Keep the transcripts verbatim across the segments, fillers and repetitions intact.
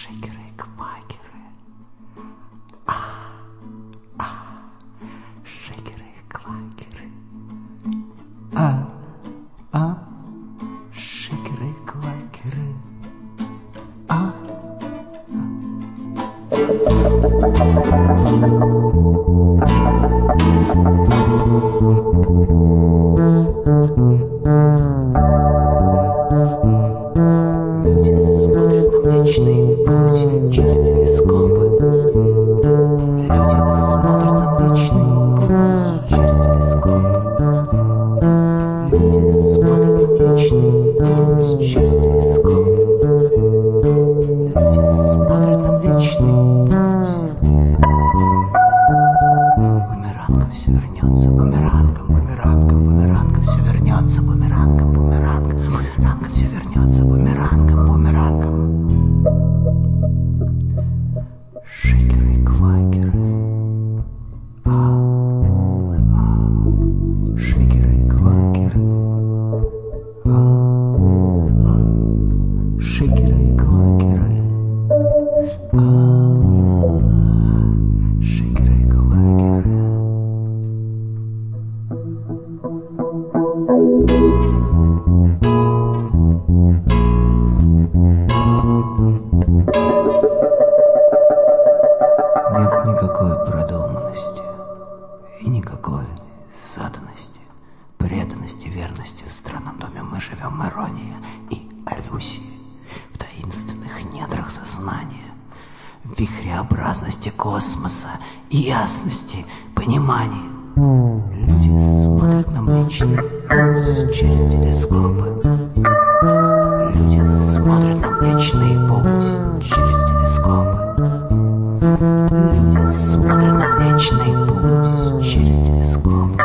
шейкеры, квакеры. А, а, шейкеры, квакеры. А, а, шейкеры, квакеры. А, люди смотрят на Млечный Путь через телескопы. Люди смотрят на Млечный Путь через телескопы. Люди смотрят на Млечный Путь через телескопы. Люди смотрят на Млечный Путь. Бумерангом все вернется, бумерангом, бумерангом, бумерангом все вернется, бумерангом, бумерангом, бумерангом все вернется, бумерангом, бумерангом. Шейкеры и квакеры. А, а, шейкеры и квакеры. А, а, шейкеры и квакеры. А, шейкеры и квакеры. Нет никакой продуманности и никакой заданности, преданности, верности. В странном доме мы живем, ирония и аллюзии, в таинственных недрах сознания, в вихреобразности космоса и ясности понимания. Люди смотрят на Млечный Путь через телескопы. Люди смотрят на Млечный Путь через телескопы. Люди смотрят на Млечный Путь через телескопы.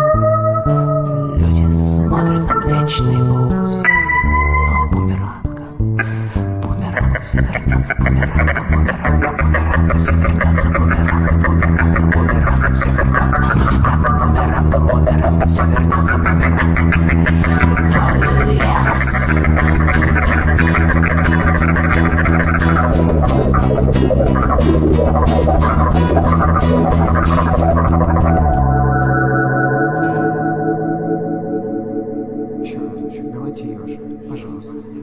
Люди смотрят на Млечный Путь. О, бумерангом, бумерангом все вернется, бумерангом, бумерангом, бумерангом все вернется, бумерангом, бумерангом, бумерангом все вернется, бумерангом, бумерангом, бумерангом все вернется, бумерангом. Еще разочек, давайте ее же, пожалуйста.